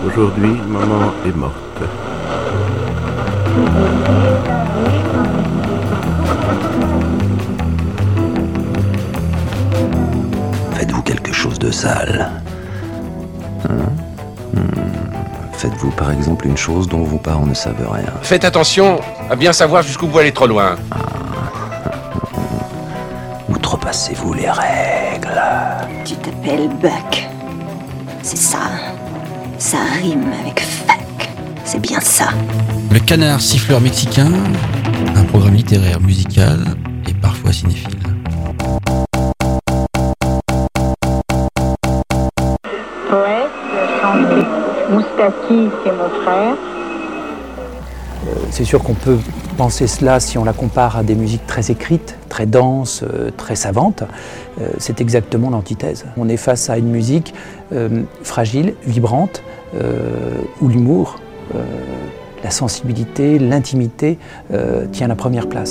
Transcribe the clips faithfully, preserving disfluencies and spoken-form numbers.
Aujourd'hui, maman est morte. Faites-vous quelque chose de sale. Hein hmm. Faites-vous par exemple une chose dont vos parents ne savent rien. Faites attention à bien savoir jusqu'où vous allez trop loin. Ah. Outrepassez-vous les règles. Tu t'appelles Buck. C'est ça. Ça rime avec fuck. C'est bien ça. Le Canard siffleur mexicain, un programme littéraire, musical et parfois cinéphile. Poète, chanté. Moustaki, c'est mon frère. Euh, c'est sûr qu'on peut penser cela si on la compare à des musiques très écrites, très denses, euh, très savantes. Euh, c'est exactement l'antithèse. On est face à une musique euh, fragile, vibrante, euh, où l'humour, euh, la sensibilité, l'intimité euh, tient la première place.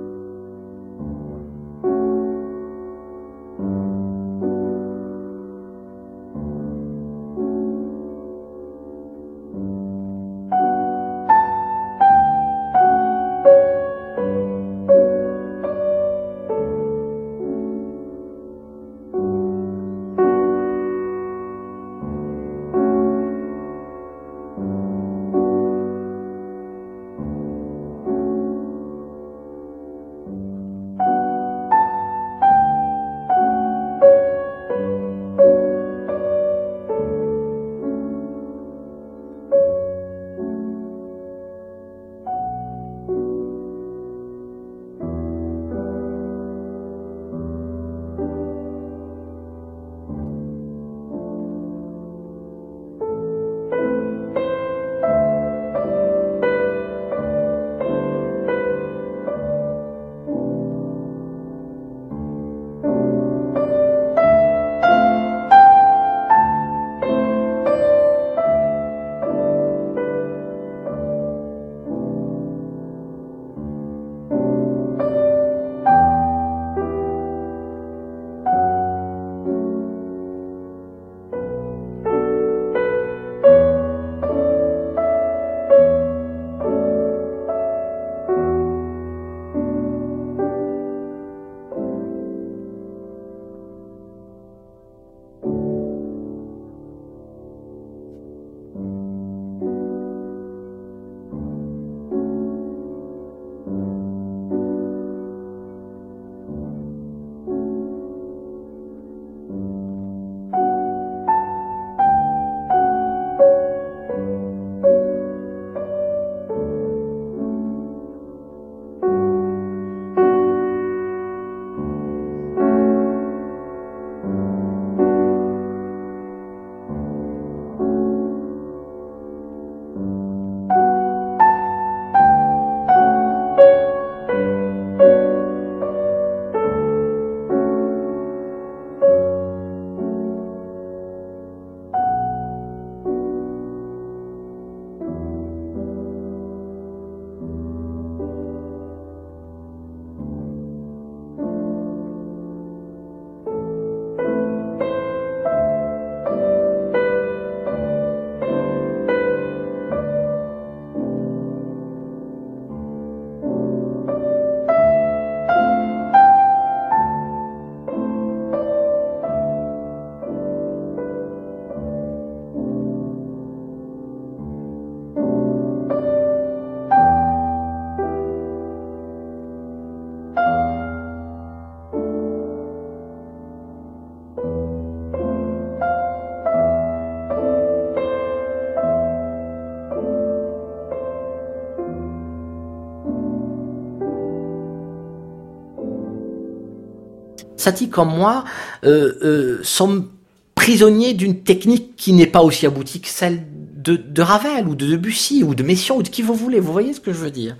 Satie comme moi euh, euh, sont prisonniers d'une technique qui n'est pas aussi aboutie que celle de, de Ravel ou de Debussy ou de Messiaen ou de qui vous voulez. Vous voyez ce que je veux dire?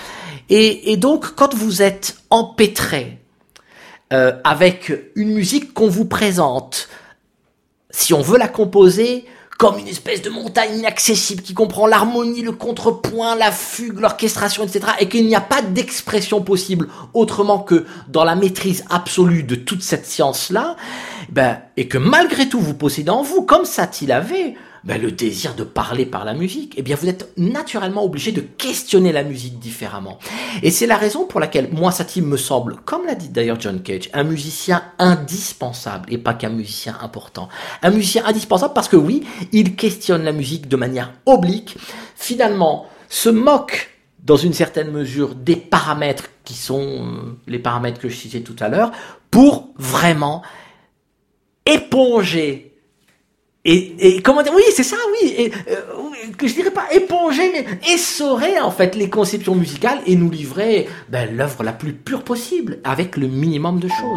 Et, et donc, quand vous êtes empêtré euh, avec une musique qu'on vous présente, si on veut la composer comme une espèce de montagne inaccessible qui comprend l'harmonie, le contrepoint, la fugue, l'orchestration, et cetera, et qu'il n'y a pas d'expression possible autrement que dans la maîtrise absolue de toute cette science-là, ben, et que malgré tout vous possédez en vous, comme Satie l'avait, ben, le désir de parler par la musique, eh bien vous êtes naturellement obligé de questionner la musique différemment. Et c'est la raison pour laquelle moi Satie me semble, comme l'a dit d'ailleurs John Cage, un musicien indispensable et pas qu'un musicien important. Un musicien indispensable parce que oui, il questionne la musique de manière oblique, finalement se moque dans une certaine mesure des paramètres qui sont euh, les paramètres que je citais tout à l'heure, pour vraiment éponger et, et comment dire, oui c'est ça, oui, et, euh, que je dirais pas éponger, mais essorer en fait les conceptions musicales et nous livrer ben, l'œuvre la plus pure possible avec le minimum de choses.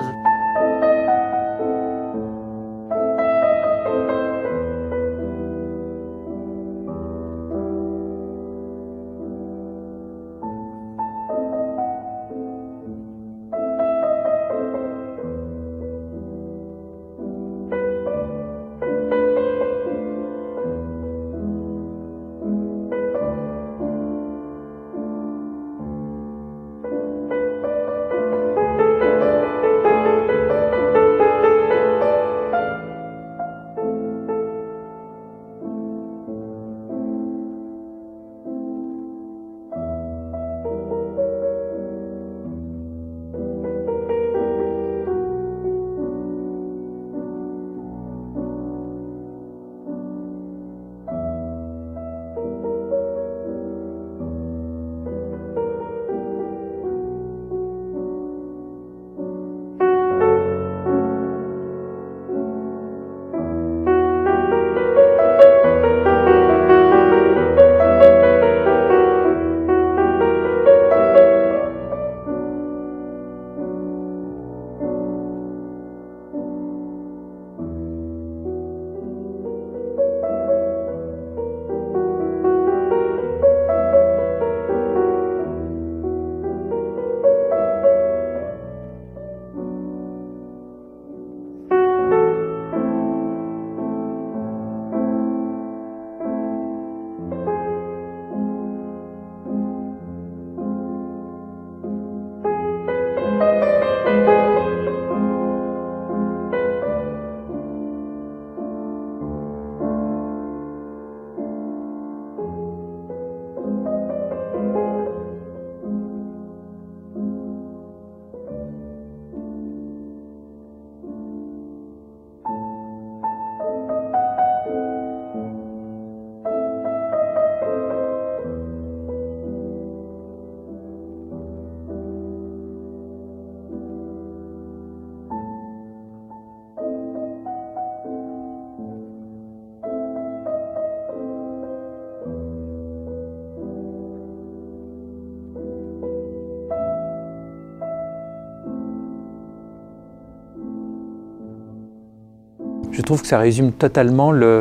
Je trouve que ça résume totalement le,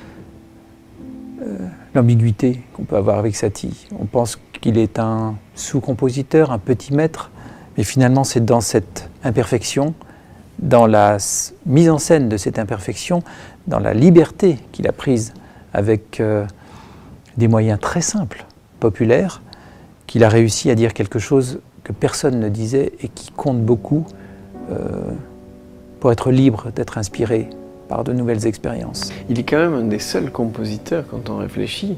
euh, l'ambiguïté qu'on peut avoir avec Satie. On pense qu'il est un sous-compositeur, un petit maître, mais finalement c'est dans cette imperfection, dans la mise en scène de cette imperfection, dans la liberté qu'il a prise avec euh, des moyens très simples, populaires, qu'il a réussi à dire quelque chose que personne ne disait et qui compte beaucoup euh, pour être libre d'être inspiré par de nouvelles expériences. Il est quand même un des seuls compositeurs, quand on réfléchit,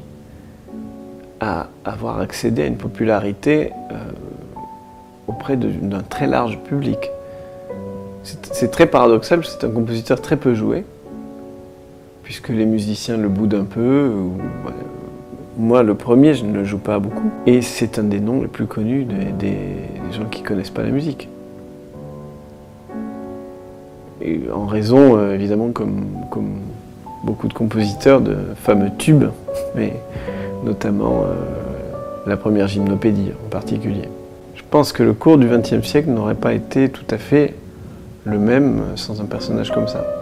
à avoir accédé à une popularité euh, auprès de, d'un très large public. C'est, c'est très paradoxal, c'est un compositeur très peu joué, puisque les musiciens le boudent un peu. Ou, ouais, moi, le premier, je ne le joue pas beaucoup. Et c'est un des noms les plus connus des, des, des gens qui ne connaissent pas la musique. Et en raison, euh, évidemment, comme, comme beaucoup de compositeurs, de fameux tubes, mais notamment euh, la première gymnopédie en particulier. Je pense que le cours du vingtième siècle n'aurait pas été tout à fait le même sans un personnage comme ça.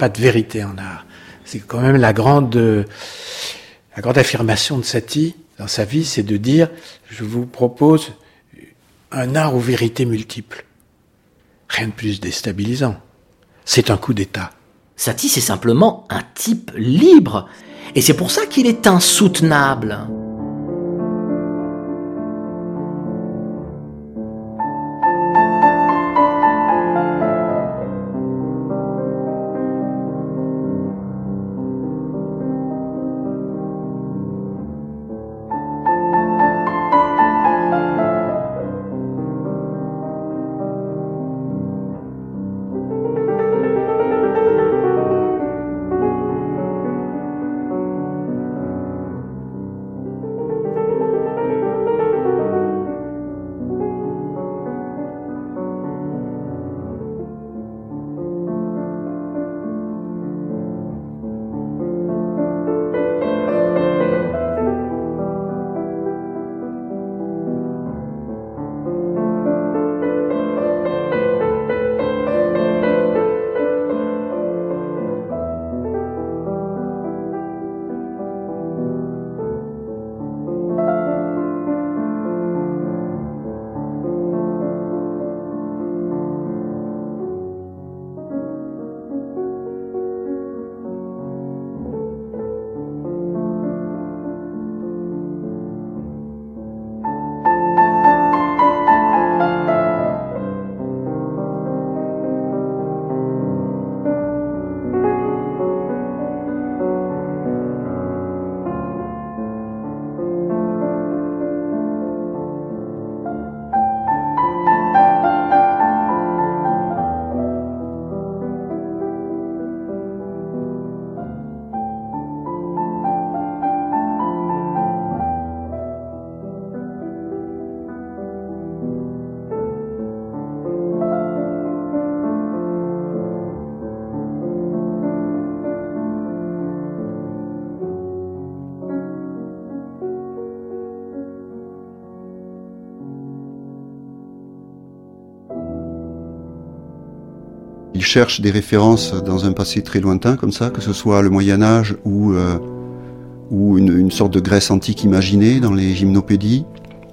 pas de vérité en art. C'est quand même la grande, la grande affirmation de Satie dans sa vie, c'est de dire « Je vous propose un art aux vérités multiples ». Rien de plus déstabilisant. C'est un coup d'État. Satie, c'est simplement un type libre. Et c'est pour ça qu'il est insoutenable. Il cherche des références dans un passé très lointain, comme ça, que ce soit le Moyen-Âge ou, euh, ou une, une sorte de Grèce antique imaginée dans les gymnopédies.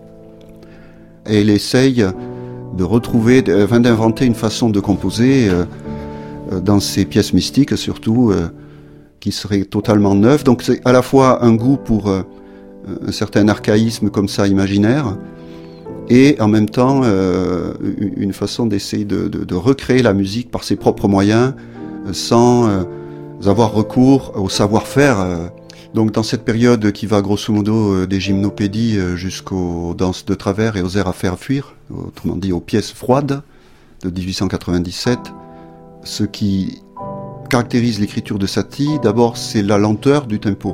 Et il essaye de retrouver, de, enfin, d'inventer une façon de composer euh, dans ces pièces mystiques, surtout, euh, qui serait totalement neuve. Donc c'est à la fois un goût pour euh, un certain archaïsme comme ça imaginaire, et en même temps euh, une façon d'essayer de, de, de recréer la musique par ses propres moyens, euh, sans euh, avoir recours au savoir-faire. Euh. Donc dans cette période qui va grosso modo euh, des gymnopédies euh, jusqu'aux danses de travers et aux airs à faire fuir, autrement dit aux pièces froides de dix-huit cent quatre-vingt-dix-sept, ce qui caractérise l'écriture de Satie, d'abord c'est la lenteur du tempo,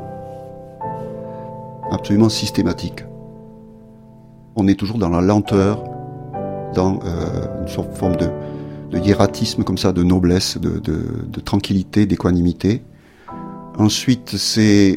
absolument systématique. On est toujours dans la lenteur, dans euh, une sorte de forme de, de hiératisme comme ça, de noblesse, de, de, de tranquillité, d'équanimité. Ensuite, c'est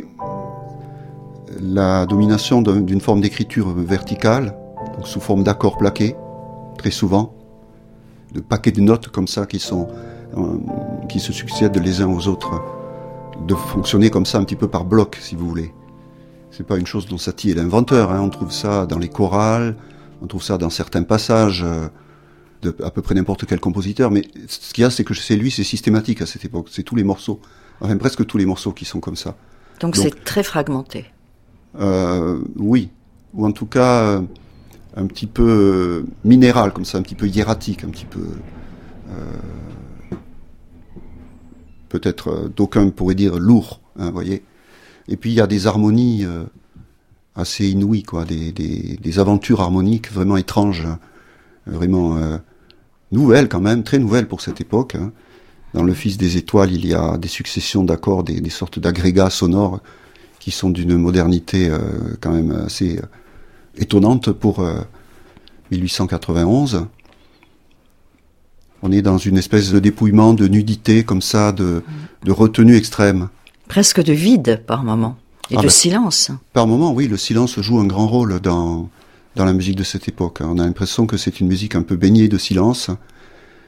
la domination d'un, d'une forme d'écriture verticale, donc sous forme d'accords plaqués, très souvent, de paquets de notes comme ça qui sont, euh, qui se succèdent les uns aux autres, de fonctionner comme ça un petit peu par bloc, si vous voulez. C'est pas une chose dont Satie est l'inventeur, hein. On trouve ça dans les chorales, on trouve ça dans certains passages euh, de à peu près n'importe quel compositeur, mais ce qu'il y a, c'est que c'est lui, c'est systématique à cette époque, c'est tous les morceaux, enfin presque tous les morceaux qui sont comme ça. Donc, Donc c'est très fragmenté. Euh, oui, ou en tout cas euh, un petit peu euh, minéral, comme ça, un petit peu hiératique, un petit peu... Euh, peut-être euh, d'aucuns pourraient dire lourd, hein, voyez. Et puis il y a des harmonies euh, assez inouïes, quoi, des, des, des aventures harmoniques vraiment étranges, hein, vraiment euh, nouvelles quand même, très nouvelles pour cette époque. Hein. Dans Le Fils des Étoiles, il y a des successions d'accords, des, des sortes d'agrégats sonores qui sont d'une modernité euh, quand même assez euh, étonnante pour euh, dix-huit cent quatre-vingt-onze. On est dans une espèce de dépouillement, de nudité comme ça, de, de retenue extrême. Presque de vide par moment, et ah de ben, silence. Par moment, oui, le silence joue un grand rôle dans, dans la musique de cette époque. On a l'impression que c'est une musique un peu baignée de silence,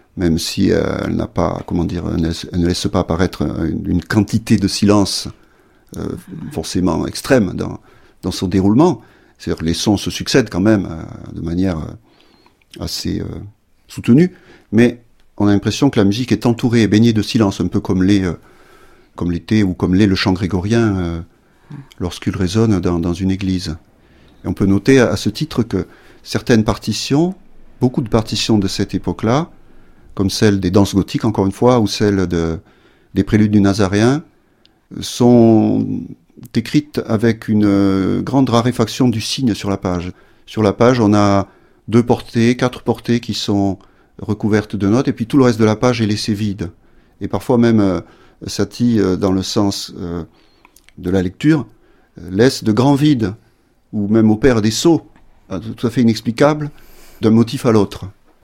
même si euh, elle n'a pas, comment dire, elle ne, elle ne laisse pas apparaître une, une quantité de silence euh, forcément extrême dans, dans son déroulement. C'est-à-dire que les sons se succèdent quand même euh, de manière euh, assez euh, soutenue, mais on a l'impression que la musique est entourée et baignée de silence, un peu comme les, euh, comme l'était ou comme l'est le chant grégorien euh, lorsqu'il résonne dans, dans une église. Et on peut noter à, à ce titre que certaines partitions, beaucoup de partitions de cette époque-là, comme celle des danses gothiques, encore une fois, ou celle de, des préludes du Nazaréen, sont écrites avec une euh, grande raréfaction du signe sur la page. Sur la page, on a deux portées, quatre portées qui sont recouvertes de notes, et puis tout le reste de la page est laissé vide. Et parfois même, euh, Satie, euh, dans le sens euh, de la lecture, euh, laisse de grands vides, ou même opère des sauts, euh, tout à fait inexplicables, d'un motif à l'autre.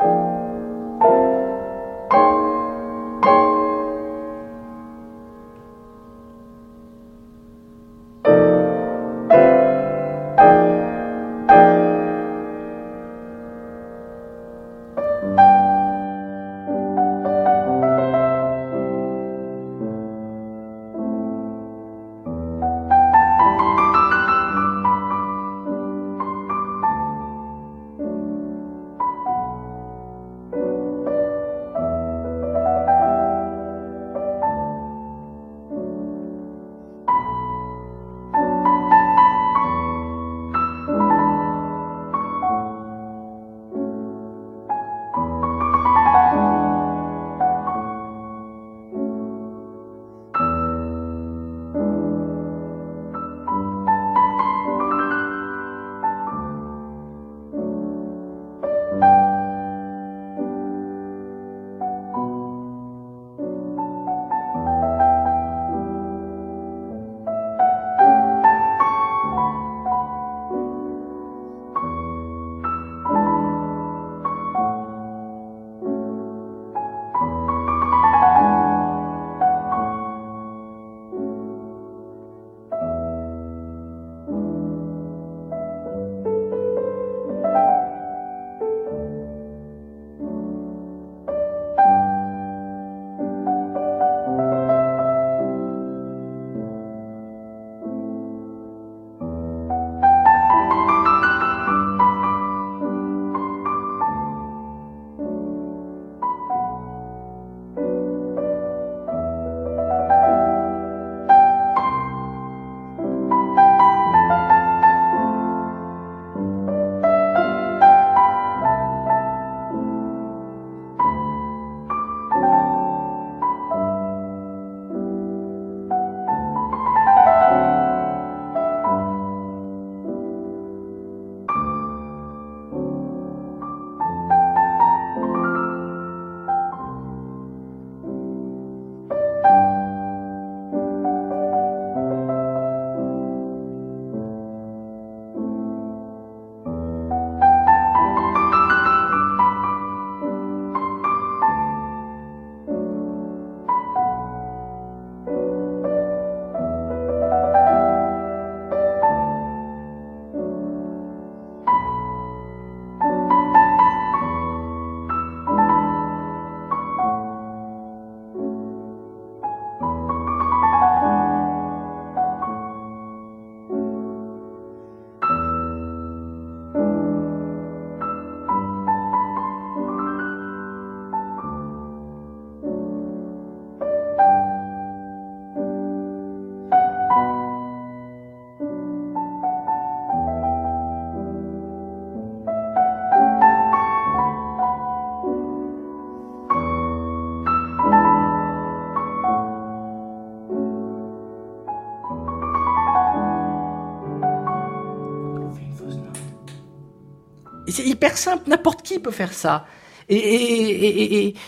C'est hyper simple, n'importe qui peut faire ça. Et, et, et, et,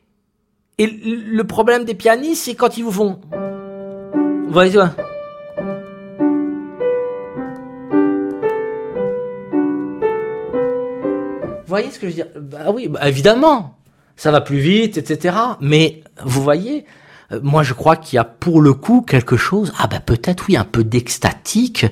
et le problème des pianistes, c'est quand ils vous font... Vous voyez ça ? Vous voyez ce que je veux dire ? Bah oui, bah évidemment, ça va plus vite, et cetera. Mais vous voyez, euh, moi je crois qu'il y a pour le coup quelque chose, ah bah peut-être oui, un peu d'extatique.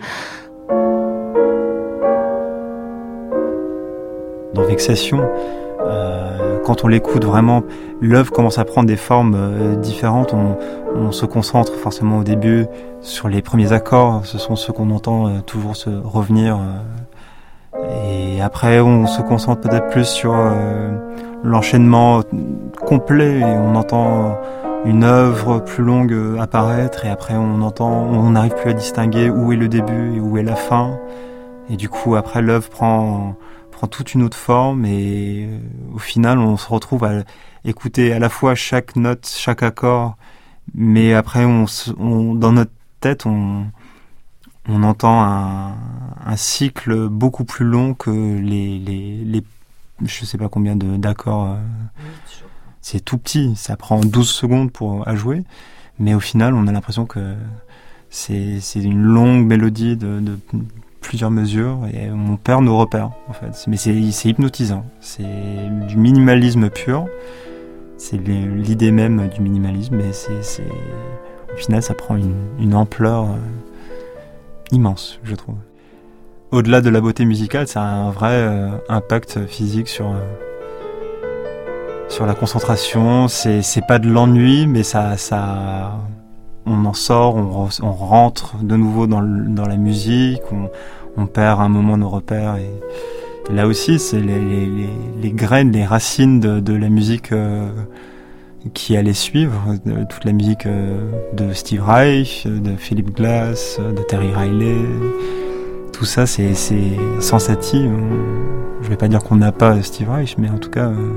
Dans Vexation, euh, quand on l'écoute vraiment, l'œuvre commence à prendre des formes euh, différentes. On, on se concentre forcément au début sur les premiers accords, ce sont ceux qu'on entend euh, toujours se revenir. Euh, et après, on se concentre peut-être plus sur euh, l'enchaînement complet et on entend une œuvre plus longue apparaître et après on entend, on n'arrive plus à distinguer où est le début et où est la fin. Et du coup, après, l'œuvre prend, prend toute une autre forme et euh, au final, on se retrouve à écouter à la fois chaque note, chaque accord, mais après, on, on, dans notre tête, on, on entend un, un cycle beaucoup plus long que les, les, les je sais pas combien de, d'accords. Euh, c'est tout petit, ça prend douze secondes pour, à jouer, mais au final, on a l'impression que c'est, c'est une longue mélodie de, de plusieurs mesures et on perd nos repères en fait. Mais c'est, c'est hypnotisant, c'est du minimalisme pur, c'est l'idée même du minimalisme et c'est, c'est... au final ça prend une, une ampleur euh, immense, je trouve. Au-delà de la beauté musicale, ça a un vrai euh, impact physique sur, euh, sur la concentration. C'est, c'est pas de l'ennui, mais ça, ça, on en sort, on, re, on rentre de nouveau dans, le, dans la musique, on, on perd un moment nos repères. Et, et là aussi, c'est les, les, les, les graines, les racines de, de la musique euh, qui allait suivre, de, toute la musique euh, de Steve Reich, de Philip Glass, de Terry Riley. Tout ça, c'est, c'est sans Satie. On, je vais pas dire qu'on n'a pas Steve Reich, mais en tout cas, euh,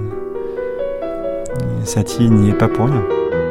Satie n'y est pas pour rien.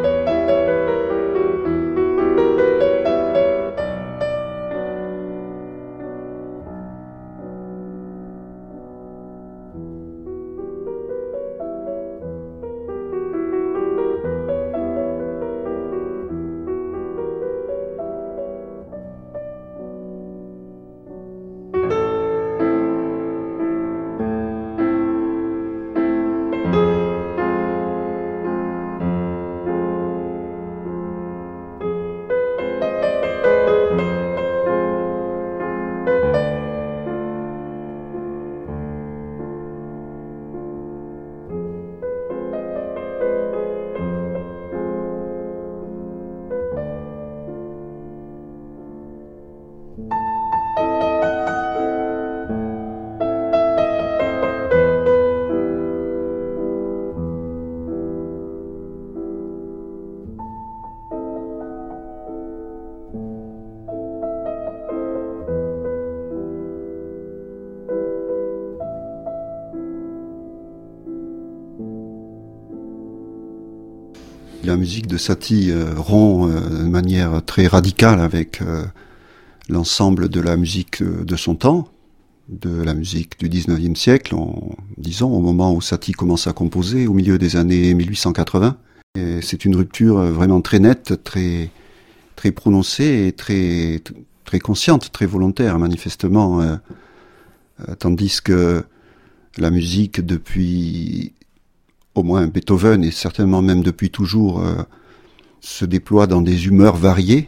La musique de Satie euh, rompt euh, de manière très radicale avec euh, l'ensemble de la musique euh, de son temps, de la musique du dix-neuvième siècle, en, disons au moment où Satie commence à composer, au milieu des années mille huit cent quatre-vingts. Et c'est une rupture vraiment très nette, très, très prononcée et très, très consciente, très volontaire manifestement, euh, euh, tandis que la musique depuis... au moins Beethoven, et certainement même depuis toujours, euh, se déploie dans des humeurs variées,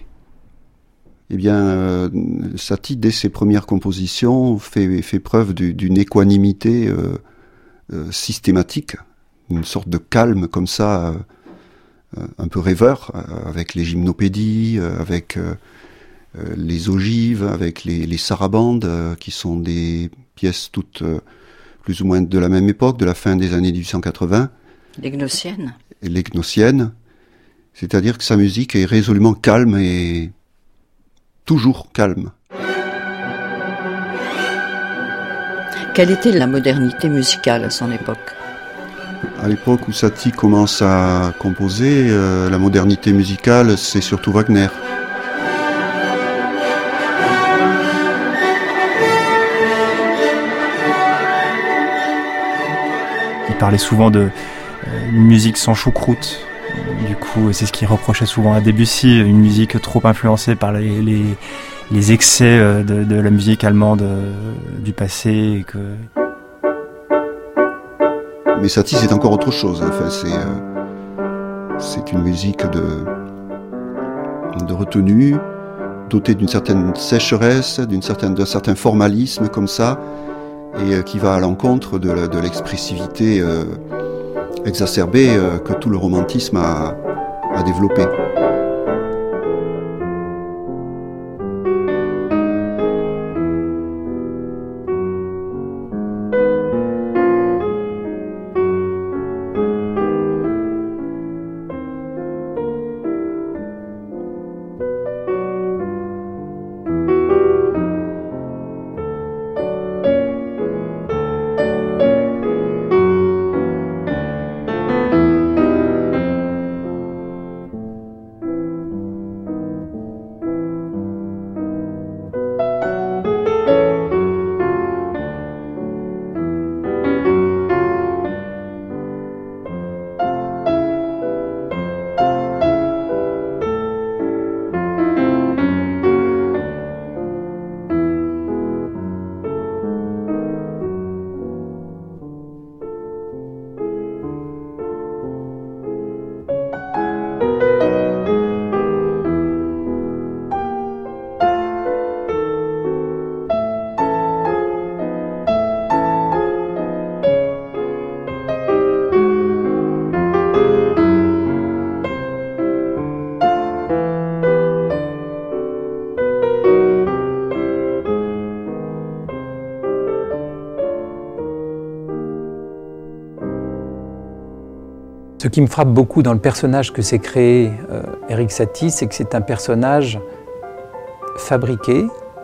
eh bien, euh, Satie, dès ses premières compositions, fait, fait preuve du, d'une équanimité euh, euh, systématique, une sorte de calme comme ça, euh, un peu rêveur, euh, avec les gymnopédies, euh, avec euh, euh, les ogives, avec les, les sarabandes, euh, qui sont des pièces toutes... Euh, plus ou moins de la même époque, de la fin des années mille huit cent quatre-vingts. Les gnossiennes. Et les gnossiennes. C'est-à-dire que sa musique est résolument calme et toujours calme. Quelle était la modernité musicale à son époque ? À l'époque où Satie commence à composer, euh, la modernité musicale, c'est surtout Wagner. Il parlait souvent de euh, une musique sans choucroute. Du coup, c'est ce qu'il reprochait souvent à Debussy, une musique trop influencée par les, les, les excès de, de la musique allemande du passé. Et que... Mais Satie, c'est encore autre chose. Enfin, c'est, euh, c'est une musique de, de retenue, dotée d'une certaine sécheresse, d'une certaine, d'un certain formalisme comme ça, et euh, qui va à l'encontre de, la, de l'expressivité euh, exacerbée euh, que tout le romantisme a, a développé. Ce qui me frappe beaucoup dans le personnage que s'est créé euh, Erik Satie, c'est que c'est un personnage fabriqué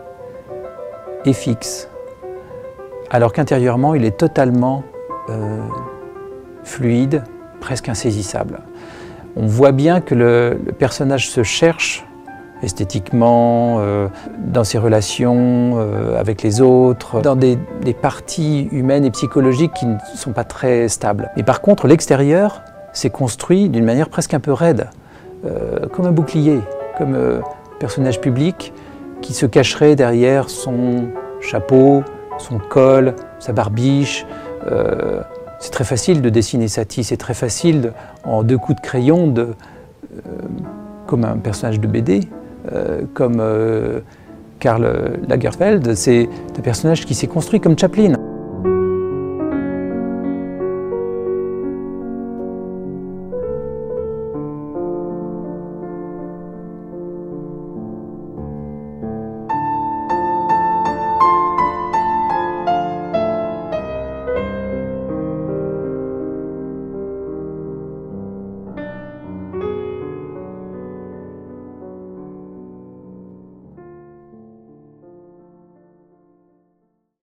et fixe, alors qu'intérieurement il est totalement euh, fluide, presque insaisissable. On voit bien que le, le personnage se cherche esthétiquement, euh, dans ses relations euh, avec les autres, dans des, des parties humaines et psychologiques qui ne sont pas très stables. Et par contre, l'extérieur s'est construit d'une manière presque un peu raide, euh, comme un bouclier, comme euh, un personnage public qui se cacherait derrière son chapeau, son col, sa barbiche. Euh, c'est très facile de dessiner Satie, c'est très facile de, en deux coups de crayon, de, euh, comme un personnage de B D, euh, comme euh, Karl Lagerfeld, c'est un personnage qui s'est construit comme Chaplin.